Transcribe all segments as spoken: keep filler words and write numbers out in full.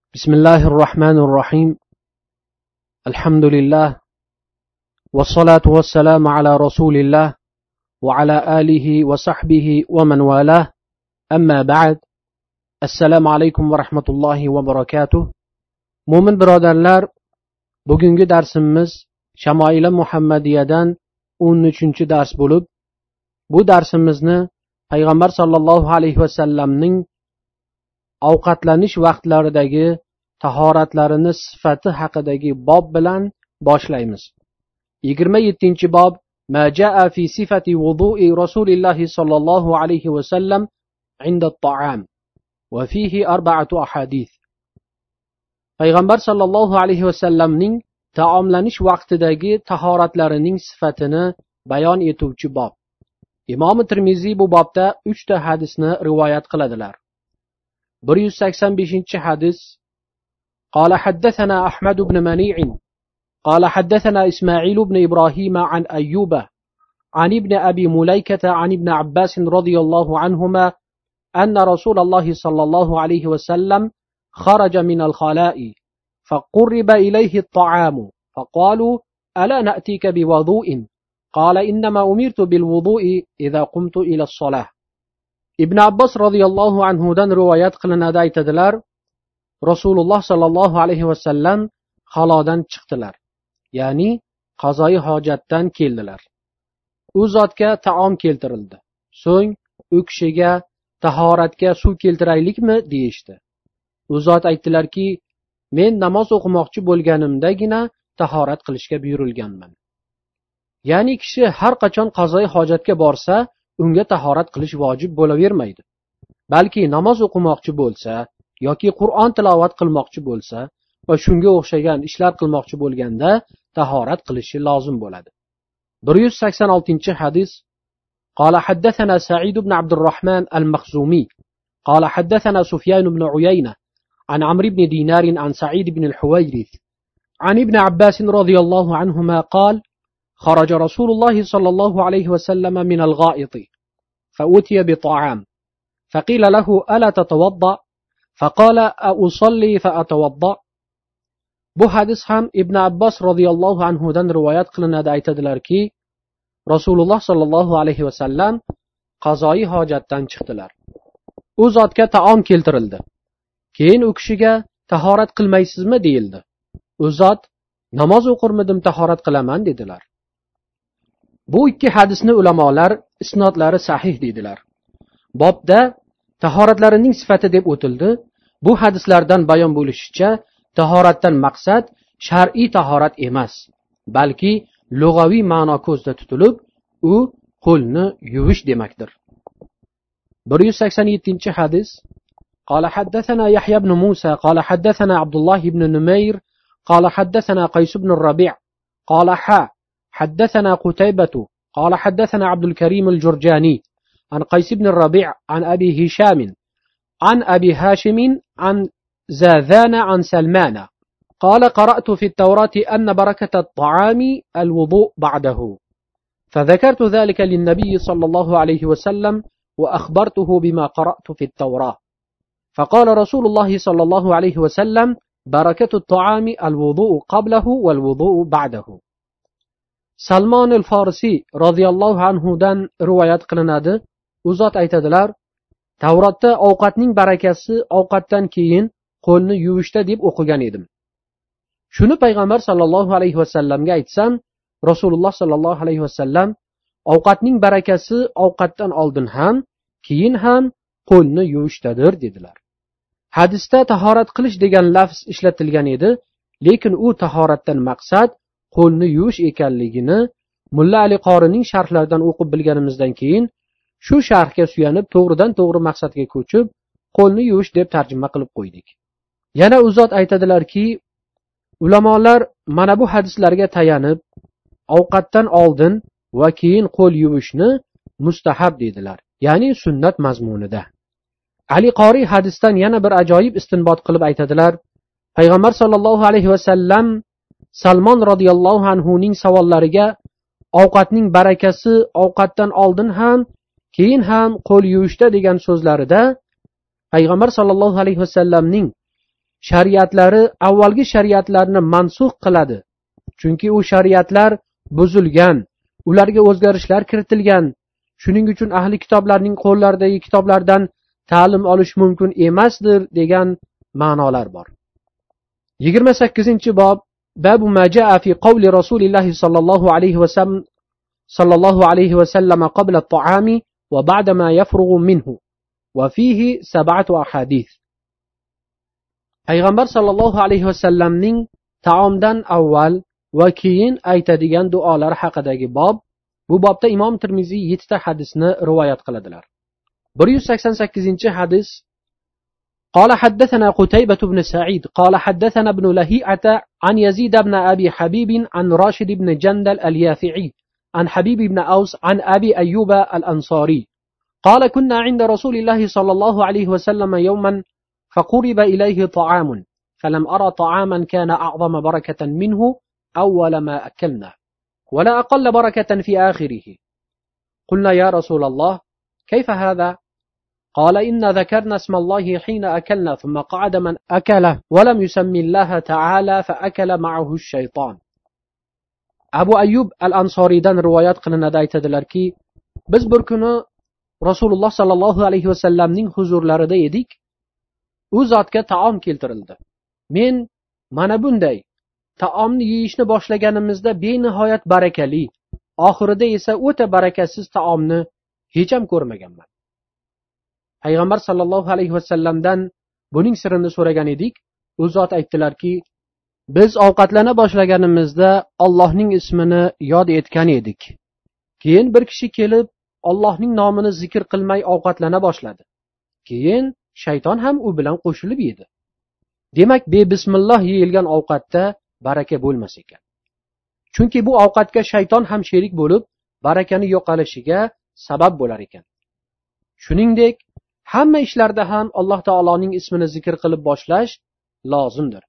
بسم الله الرحمن الرحيم الحمد لله والصلاة والسلام على رسول الله وعلى آله وصحبه ومن والاه أما بعد السلام عليكم ورحمة الله وبركاته mo'min birodarlar, bugungi darsimiz Shamoila Muhammadiyadan o'n uchinchi dars bo'lib, bu darsimizni payg'ambar sollallohu alayhi vasallamning ovqatlanish vaqtlaridagi tahoratlarini sifati haqidagi bob bilan boshlaymiz. yigirma yettinchi bob Ma jaa fi sifati wudu'i Rasulillahi sallallohu alayhi vasallam inda at-ta'am va fihi arba'atu ahadith. Payg'ambar sallallohu alayhi vasallamning taomlanish vaqtidagi tahoratlarining sifatini bayon etuvchi bob. Imom Tirmiziy bu bobda uch ta hadisni rivoyat qiladilar. bir yuz sakson beshinchi hadis قال حدثنا أحمد بن منيع قال حدثنا إسماعيل بن إبراهيم عن أيوب عن ابن أبي مليكة عن ابن عباس رضي الله عنهما أن رسول الله صلى الله عليه وسلم خرج من الخلاء فقرب إليه الطعام فقالوا ألا نأتيك بوضوء قال إنما أمرت بالوضوء إذا قمت إلى الصلاة. ابن عباس رضي الله عنه دان روايات قلنا دايتدلر Rasululloh sallallohu alayhi vasallam xalodan chiqdilar, ya'ni qazoi hojatdan keldilar. U zotga taom keltirildi. So'ng u kishiga tahoratga suv keltiraylikmi deyishdi. U zot aytdilarki, men namoz o'qimoqchi bo'lganimdagina tahorat qilishga buyurilganman. Ya'ni kishi har qachon qazoi hojatga borsa, unga tahorat qilish vojib bo'lavermaydi. Balki namoz o'qimoqchi bo'lsa yoki Qur'on tilovat qilmoqchi bo'lsa va shunga o'xshagan ishlar qilmoqchi bo'lganda tahorat qilishi lozim bo'ladi. bir yuz sakson oltinchi hadis قال حدثنا سعيد بن عبد الرحمن المخزومي قال حدثنا سفيان بن عيينة عن عمرو بن دينار عن سعيد بن الحويرث عن ابن عباس رضي الله عنهما قال خرج رسول الله صلى الله عليه وسلم من الغائط فأتي بطعام فقيل له ألا تتوضأ فقال أصلي فأتوضأ. Bu hadis ham Ibn Abbos radhiyallohu anhu dan rivoyat qilinadi. Aytadilarki, Rasululloh sallallohu alayhi vasallam qazoi hojatdan chiqdilar. U zotga taom keltirildi. Keyin u kishiga tahorat qilmaysizmi deyildi. U zot namoz o'qirmidim, tahorat qilaman dedilar. Bu ikki hadisni ulamolar isnodlari sahih dedilar. Bobda tahoratlarining sifati deb o'tildi. Bu hadislardan bayon bo'lishicha, tahoratdan maqsad shar'iy tahorat emas, balki lug'aviy ma'no ko'zda tutilib, u qo'lni yuvish demakdir. bir yuz sakson yettinchi hadis قال حدثنا يحيى بن موسى قال حدثنا عبد الله بن نمير قال حدثنا قيس بن الربيع قال حا حدثنا قتيبة قال حدثنا عبد الكريم الجرجاني عن قيس بن الربيع عن أبي هشام عن أبي هاشم عن زاذان عن سلمان قال قرأت في التوراة أن بركة الطعام الوضوء بعده فذكرت ذلك للنبي صلى الله عليه وسلم وأخبرته بما قرأت في التوراة فقال رسول الله صلى الله عليه وسلم بركة الطعام الوضوء قبله والوضوء بعده. Salmon al-Farisi radhiyallohu anhu dan rivoyat qilinadi. U zot aytadilar, Tavrotda ovqatning barakasi ovqatdan keyin qo'lni yuvishda deb o'qigan edim. Shuni payg'ambar sollallohu alayhi vasallamga aytsam, Rasululloh sollallohu alayhi vasallam ovqatning barakasi ovqatdan oldin ham, keyin ham qo'lni yuvishdadir dedilar. Hadisda tahorat qilish degan lafz ishlatilgan edi, lekin u tahoratdan maqsad qo'lni yuvish ekanligini Mulla Ali Qorining sharhlaridan o'qib bilganimizdan keyin shu sharhga suyanib to'g'ridan to'g'ri maqsadga ko'chib, qo'lni yuvish deb tarjima qilib qo'ydik. Yana u zot aytadilarki, ulamolar mana bu hadislarga tayanib, ovqatdan oldin va keyin qo'l yuvishni mustahab dedilar, ya'ni sunnat mazmunida. Ali Qori hadisdan yana bir ajoyib istinbot qilib aytadilar, payg'ambar sollallohu alayhi vasallam Salmon radhiyallohu anhu ning savollariga ovqatning barakasi ovqatdan oldin ham keyin ham qo'l yuvishda degan so'zlarida payg'ambar sollallohu alayhi vasallamning shariatlari avvalgi shariatlarni mansux qiladi. Chunki u shariatlar buzilgan, ularga o'zgarishlar kiritilgan. Shuning uchun ahli kitoblarning qo'llaridagi kitoblardan ta'lim olish mumkin emasdir degan ma'nolar bor. yigirma sakkizinchi bob babu ma jaa fi qawli Rasulilloh sallallohu alayhi va sallam sallallohu alayhi va sallam qabla at-ta'ami va ba'da ma yafrughu minhu va fihi sab'atu ahadith. Payg'ambar sallallohu alayhi va sallamning taomdan avval va keyin aytadigan duolar haqidagi bob. Bu bobda Imom Tirmiziy yettita hadisni rivoyat qiladilar. bir yuz sakson sakkizinchi hadis: قال حدثنا قتيبة بن سعيد قال حدثنا ابن لهيعة عن يزيد بن أبي حبيب عن راشد بن جندل اليافعي عن حبيب بن أوس عن أبي أيوب الأنصاري قال كنا عند رسول الله صلى الله عليه وسلم يوما فقرب إليه طعام فلم أرى طعاما كان أعظم بركة منه أول ما أكلنا ولا أقل بركة في آخره. قلنا يا رسول الله كيف هذا؟ قال إن ذكرنا اسم الله حين أكلنا ثم قعد من أكله ولم يسمي الله تعالى فأكل معه الشيطان. Abu Ayyub al-Ansoridan rivoyat qilinadi, aytadilarki, biz bir kuni Rasululloh sallallohu alayhi vasallamning huzurlarida edik. U zotga taom keltirildi. Men mana bunday taomni yeyishni boshlaganimizda benihoyat barakali, oxirida esa o'ta barakasiz taomni hech ham ko'rmaganman. Payg'ambar sallallohu alayhi vasallamdan buning sirini so'ragan edik. U zot aytdilarki, biz ovqatlana boshlaganimizda Allohning ismini yod etgan edik. Keyin bir kishi kelib Allohning nomini zikr qilmay ovqatlana boshladi. Keyin shayton ham u bilan qo'shilib yedi. Demak, bebismillah yeyilgan ovqatda baraka bo'lmas ekan. Chunki bu ovqatga shayton ham sherik bo'lib, barakani yo'qolishiga sabab bo'lar ekan. Shuningdek, hamma ishlarda ham Alloh taoloning ismini zikr qilib boshlash lozimdir.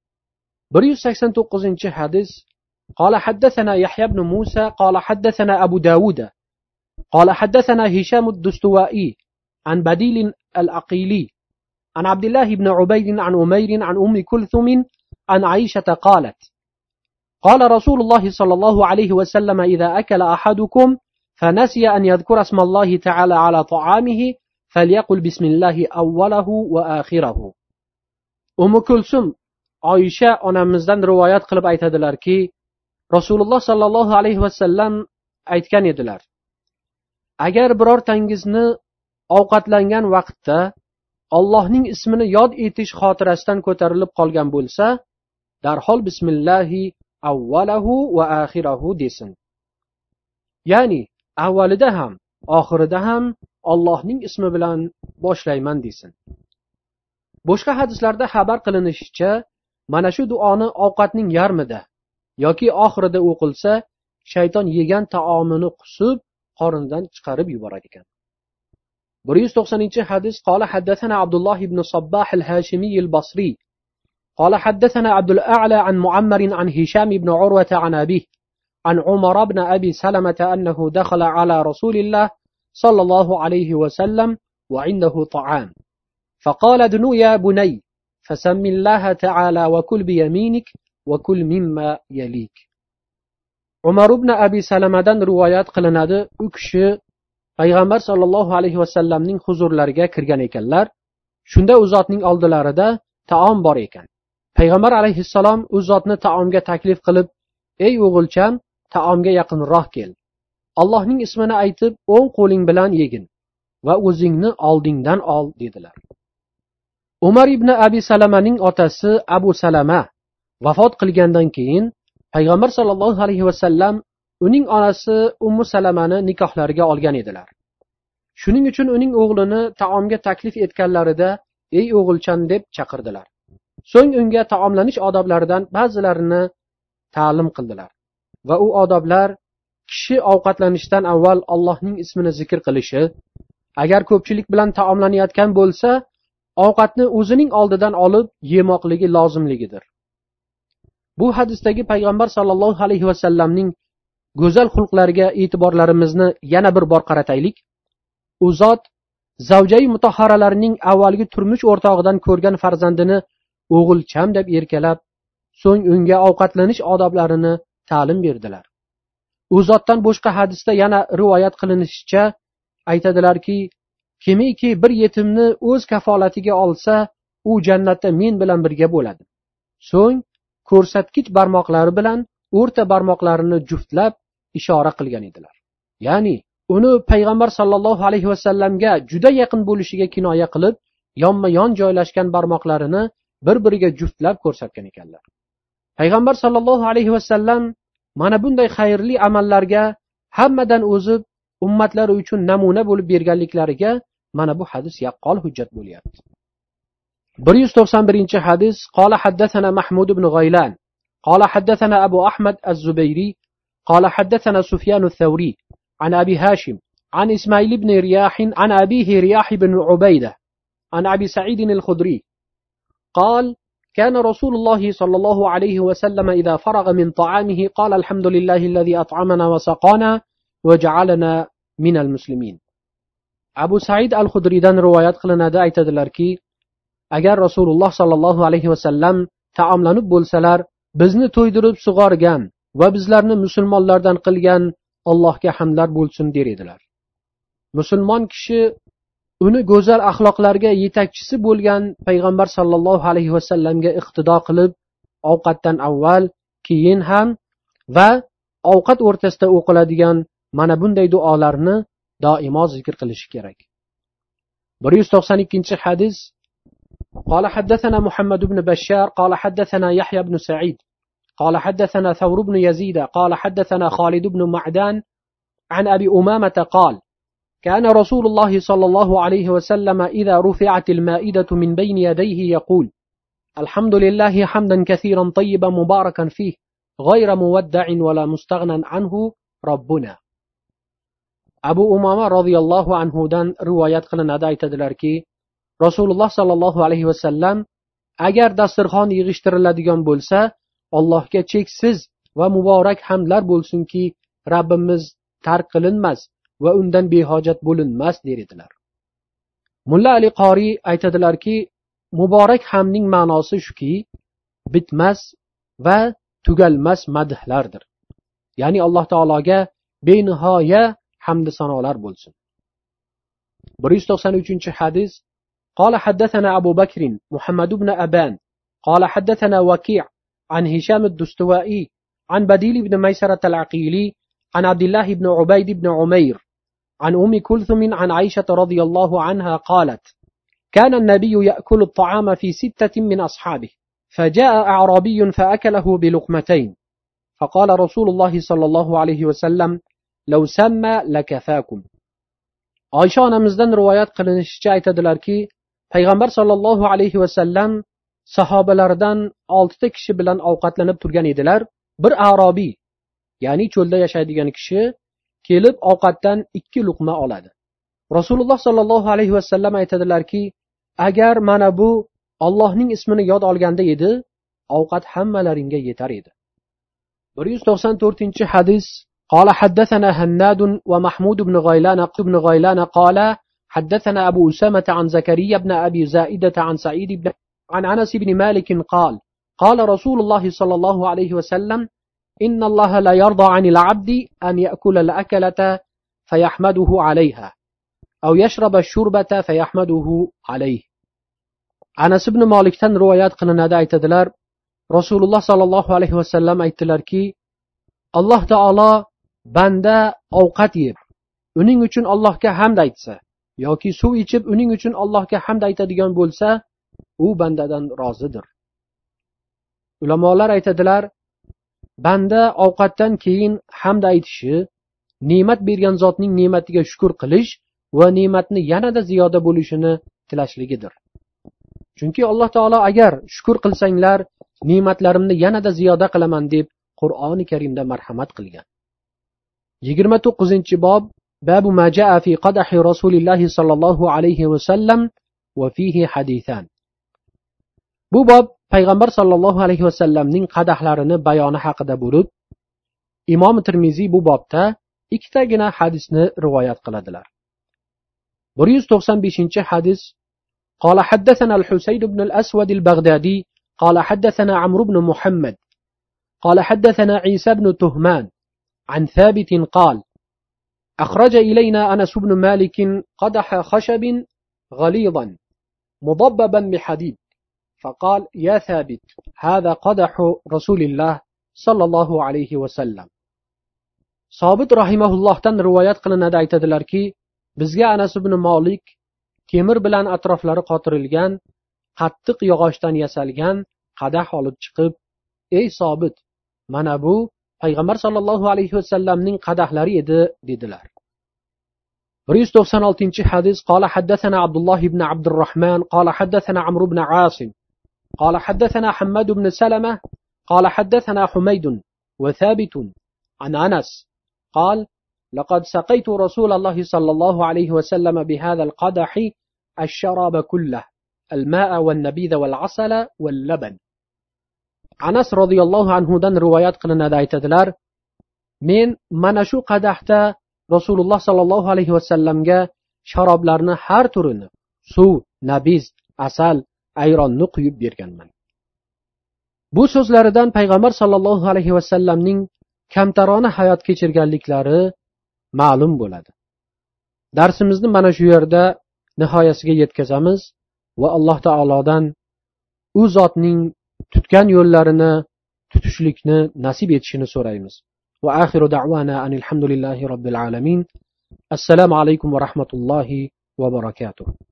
bir yuz sakson to'qqizinchi hadis: قال حدثنا يحيى بن موسى قال حدثنا أبو داود قال حدثنا هشام الدستوائي عن بديل الأقيلي عن عبد الله بن عبيد عن أمير عن أم كلثوم عن عائشة قالت قال رسول الله صلى الله عليه وسلم إذا أكل أحدكم فنسي أن يذكر اسم الله تعالى على طعامه فليقل بسم الله أوله وآخره. أم كلثوم Oysha onamizdan rivoyat qilib aytadilarki, Rasululloh sallallohu alayhi vasallam aytgan edilar: agar birortangizni ovqatlangan vaqtda Allohning ismini yod etish xotirasidan ko'tarilib qolgan bo'lsa, darhol bismillahi avvalahu va axirahu desin. Ya'ni avvalida ham, oxirida ham Allohning ismi bilan boshlayman desin. Boshqa hadislarda xabar qilinishicha, mana shu duoni ovqatning yarmida yoki oxirida o'qilsa, shayton yegan taomini qusib, qornidan chiqarib yuborar ekan. bir yuz to'qsoninchi hadis: قال حدثنا عبد الله بن صباح الهاشمي البصري قال حدثنا عبد الأعلى عن معمر عن هشام بن عروة عن أبيه عن عمر بن أبي سلمة أنه دخل على رسول الله صلى الله عليه وسلم وعنده طعام فقال ادنو يا بني فسم الله تعالى وكل بيمينك وكل مما يليك. Umar ibn Abi Salamadan rivoyat qilinadi. U kishi Payg'ambar sallallohu alayhi vasallamning huzurlariga kirgan ekanlar. Shunda u zotning oldilarida taom bor ekan. Payg'ambar alayhissalom u zotni taomga taklif qilib, "Ey o'g'ilcham, taomga yaqinroq kel. Allohning ismini aytib, o'ng qo'ling bilan yegin va o'zingni oldingdan ol" dedilar. Umar ibn Abi Salamaning otasi Abu Salama vafot qilgandan keyin Payg'ambar sallallohu alayhi vasallam uning onasi Ummu Salamani nikohlariga olgan edilar. Shuning uchun uning o'g'lini taomga taklif etganlarida "Ey o'g'ilchan" deb chaqirdilar. So'ng unga taomlanish odoblaridan ba'zilarini ta'lim qildilar. Va u odoblar kishi ovqatlanishdan avval Allohning ismini zikr qilishi, agar ko'pchilik bilan taomlanayotgan bo'lsa, ovqatni o'zining oldidan olib yemoqligi lozimligidir. Bu hadisdagi Payg'ambar sallallohu alayhi vasallamning go'zal xulqlariga e'tiborlarimizni yana bir bor qarataylik. U zot zavjai mutahharalarining avvalgi turmush o'rtog'idan ko'rgan farzandini o'g'ilcham deb erkalab, so'ng unga ovqatlanish odoblarini ta'lim berdilar. U zotdan boshqa hadisda yana rivoyat qilinishicha aytadilarki, kimiki bir yetimni o'z kafolatiga olsa, u jannatda men bilan birga bo'ladi. So'ng ko'rsatkich barmoqlari bilan o'rta barmoqlarini juftlab ishora qilgan edilar. Ya'ni uni payg'ambar sollallohu alayhi vasallamga juda yaqin bo'lishiga kinoya qilib, yonma-yon joylashgan barmoqlarini bir-biriga juftlab ko'rsatgan ekanlar. Payg'ambar sollallohu alayhi vasallam mana bunday xayrli amallarga hammadan o'zib ummatlari uchun namuna bo'lib berganliklariga mana bu hadis yaqqol hujjat bo'lyapti. bir yuz to'qson birinchi hadis: Qala haddathana Mahmud ibn Ghaylan, qala haddathana Abu Ahmad az-Zubayri, qala haddathana Sufyan ath-Thawri, an Abi Hashim, an Ismail ibn Riyah, an abihi Riyah ibn Ubaydah, an Abi Sa'id al-Khudri, قال: كان رسول الله صلى الله عليه وسلم إذا فرغ من طعامه قال: الحمد لله الذي أطعمنا وسقانا وجعلنا من المسلمين. Abu Sa'id al-Khudridan rivoyat qilinadi, aytadilarki, agar Rasululloh sallallohu alayhi vasallam taomlanib bo'lsalar, bizni to'ydirib sug'organ va bizlarni musulmonlardan qilgan Allohga hamdlar bo'lsin der edilar. Musulmon kishi uni go'zal axloqlarga yetakchisi bo'lgan payg'ambar sallallohu alayhi vasallamga iqtido qilib, ovqatdan avval, keyin ham va ovqat o'rtasida o'qiladigan mana bunday duolarni doimo zikr qilishi kerak. bir yuz to'qson ikkinchi hadis: قال حدثنا محمد بن بشار قال حدثنا يحيى بن سعيد قال حدثنا ثور بن يزيد قال حدثنا خالد بن معدان عن أبي أمامة قال: كان رسول الله صلى الله عليه وسلم إذا رفعت المائدة من بين يديه يقول: الحمد لله حمدا كثيرا طيبا مباركا فيه غير مودع ولا مستغنى عنه ربنا. Abu Umama radhiyallohu anhu dan rivoyat qilinadi, aytadilarki, Rasululloh sallallohu alayhi vasallam agar dasturxon yig'ishtiriladigan bo'lsa, Allohga cheksiz va muborak hamdlar bo'lsinki, Rabbimiz tark qilinmas va undan behojat bo'linmas der edilar. Mulla Ali Qori aytadilarki, muborak hamdning ma'nosi shuki, bitmas va tugalmas madhlardir. Ya'ni Alloh taologa benihoya hamd sanolar bo'lsin. bir yuz to'qson uchinchi hadis: قال حدثنا أبو بكر محمد بن أبان قال حدثنا وكيع عن هشام الدستوائي عن بديل بن ميسرة العقيلي عن عبد الله بن عبيد بن عمير عن أم كلثم عن عائشة رضي الله عنها قالت: كان النبي يأكل الطعام في ستة من أصحابه فجاء أعرابي فأكله بلقمتين فقال رسول الله صلى الله عليه وسلم: لو سمى لكفاكم. Oysha onamizdan rivoyat qilinishicha aytadilarki, payg'ambar sollallohu alayhi vasallam sahobalaridan oltita kishi bilan ovqatlanib turgan edilar. Bir arobiy, ya'ni cho'lda yashaydigan kishi kelib ovqatdan ikki luqma oladi. Rasululloh sollallohu alayhi vasallam aytadilarki, agar mana bu Allohning ismini yod olganda edi, ovqat hammalaringga yetar edi. bir yuz to'qson to'rtinchi hadis: قال حدثنا هناد ومحمود بن غيلان بن غيلان قال حدثنا أبو أسامة عن زكريا بن أبي زائدة عن سعيد بن عن أنس بن مالك قال: قال رسول الله صلى الله عليه وسلم: إن الله لا يرضى عن العبد أن يأكل الأكلة فيحمده عليها أو يشرب الشربة فيحمده عليه. Anas ibn Malikdan rivoyat qilinadi, aytadilar, Rasululloh sallallohu alayhi vasallam aytdilarki, Alloh taolo banda ovqat yeb, uning uchun Allohga hamd aytsa yoki suv ichib uning uchun Allohga hamd aytadigan bo'lsa, u bandadan rozidir. Ulamolar aytadilar, banda ovqatdan keyin hamd aytishi, ne'mat bergan zotning ne'matiga shukr qilish va ne'matni yanada ziyoda bo'lishini tilashligidir. Chunki Alloh taolo agar shukr qilsanglar, ne'matlarimni yanada ziyoda qilaman deb Qur'oni Karimda marhamat qilgan. yigirma to'qqizinchi bob: Babu ma jaa fi qadahi Rasulilloh sallallohu alayhi va sallam va fihi hadithan. Bu bob payg'ambar sallallohu alayhi va sallamning qadahlarini bayoni haqida bo'lib, Imom Tirmiziy bu bobda ikkitagina hadisni rivoyat qiladilar. bir yuz to'qson beshinchi hadis: قال حدثنا الحسين بن الأسود البغدادي قال حدثنا عمرو بن محمد قال حدثنا عيسى بن تهمان عن ثابت قال أخرج إلينا أنس بن مالك قدح خشب غليظا مضببا بحديد فقال يا ثابت هذا قدح رسول الله صلى الله عليه وسلم. Sobit rahimahullohdan rivoyat qilinadi, aytadilarki, bizga Anas ibn Malik temir bilan atroflari qotirilgan qattiq yog'ochdan yasalgan qadah olib chiqib, ey Sobit, mana bu payg'ambar sollallohu alayhi vasallamning qadahlari edi dedilar. bir yuz to'qson oltinchi hadis. Qala haddathana Abdullah ibn Abdurrahman qala haddathana Amr ibn Asim qala haddathana Hammad ibn Salama qala haddathana Humayd wa Thabit an Anas قال لقد سقيت رسول الله صلى الله عليه وسلم بهذا القدح الشراب كله الماء والنبيذ والعسل واللبن. Anas radhiyallohu anhu dan rivoyat qilinadi, aytadilar, men mana shu qadahda Rasululloh sallallohu alayhi vasallamga sharoblarni har turini, suv, nabiz, asal, ayronni quyib berganman. Bu so'zlaridan payg'ambar sallallohu alayhi vasallamning kamtarona hayot kechirganliklari ma'lum bo'ladi. Darsimizni mana shu yerda nihoyasiga yetkazamiz va Alloh taolodan u zotning tutgan yo'llarini tutishlikni nasib etishini so'raymiz. Va axiru da'wana anil hamdulillahi robbil alamin. Assalomu alaykum va rahmatullohi va barakatuh.